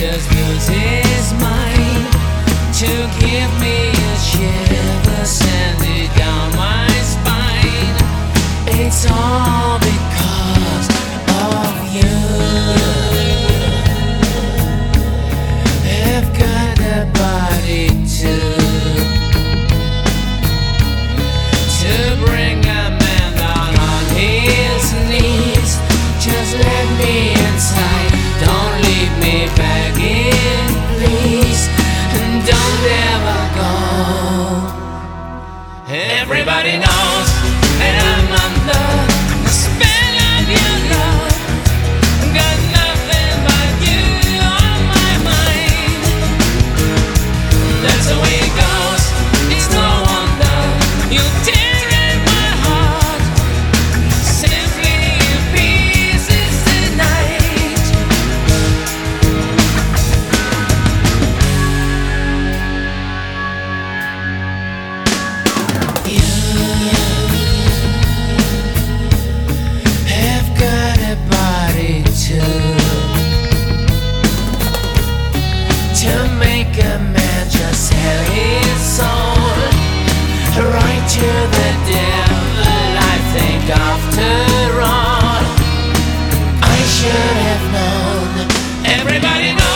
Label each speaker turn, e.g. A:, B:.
A: just lose his mind to give me a shiver sending down my spine. It's all because of you. I've got a body to bring a man down on his knees. Just let me inside, don't leave me begging, please, and don't ever go. Everybody knows that I'm under the spell of your love. Got nothing but you on my mind. That's the way it goes. It's no wonder you tear at my heart, simply in pieces tonight. You have got a body to make a man just sell his soul right to the devil. I think after all I should have known. Everybody knows